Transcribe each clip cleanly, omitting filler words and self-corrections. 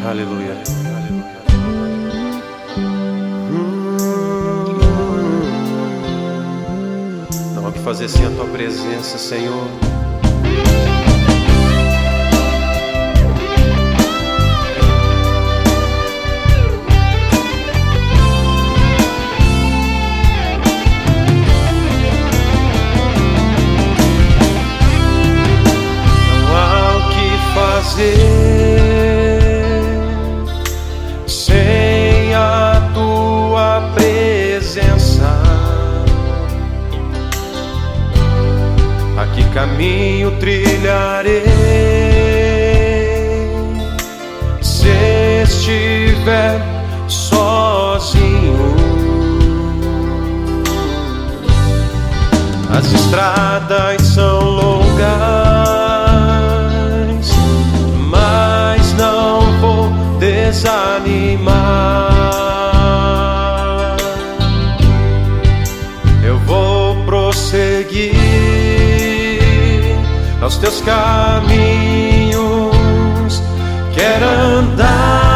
Aleluia. Não há o que fazer sem a tua presença, Senhor. Sem a tua presença, a que caminho trilharei? Se estiver sozinho, as estradas são longas, desanimar. Eu vou prosseguir aos teus caminhos, quero andar.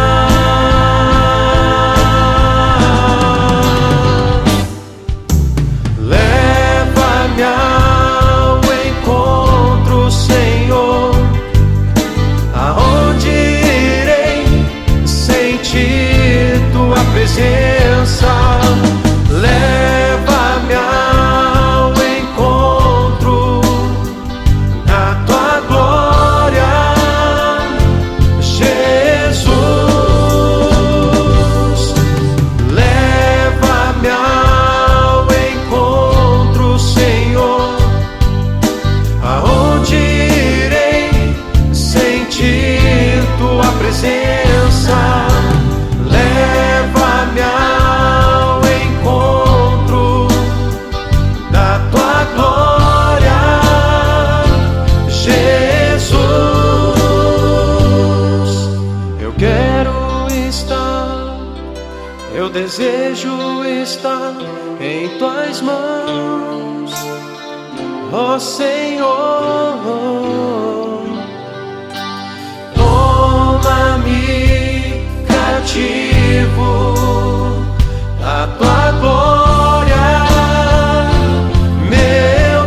Leva-me ao encontro, Senhor, aonde tua presença. Leva-me ao encontro da tua glória, Jesus. Leva-me ao encontro, Senhor, aonde irei sentir tua presença. Leva-me ao encontro da tua glória, Jesus. Eu quero estar, eu desejo estar em tuas mãos, ó Senhor. Toma-me cativo da tua glória, meu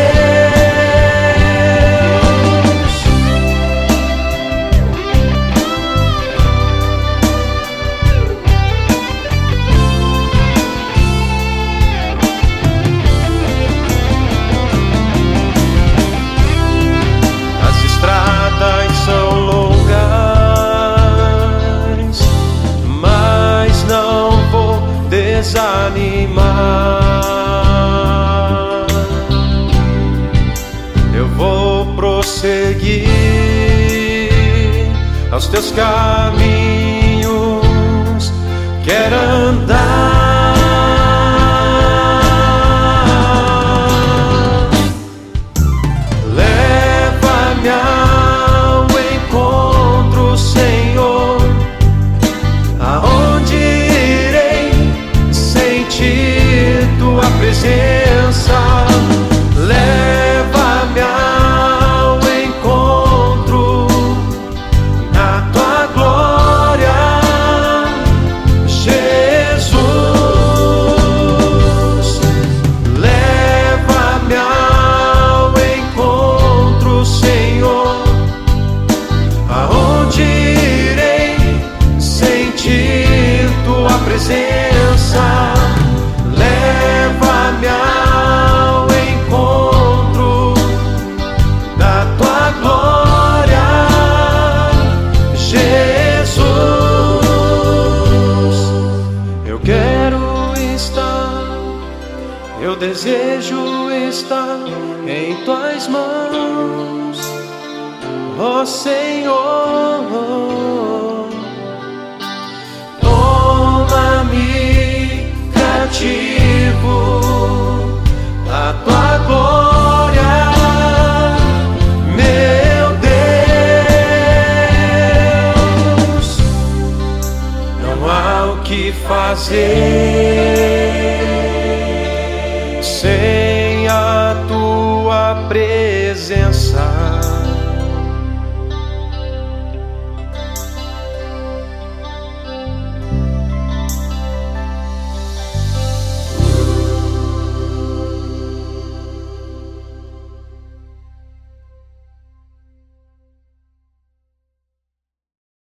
Deus. As estradas são longas, mas não vou desanimar. Eu vou prosseguir aos teus caminhos, quero andar. Leva-me ao encontro, Senhor, aonde irei sentir tua presença. Leva-me ao encontro da tua glória, Jesus. Leva-me ao encontro, Senhor, aonde irei sentir tua presença. Leva-me ao encontro da tua glória, Jesus. Eu quero estar, eu desejo estar em tuas mãos, ó Senhor. Toma-me cativo da tua glória, meu Deus. Não há o que fazer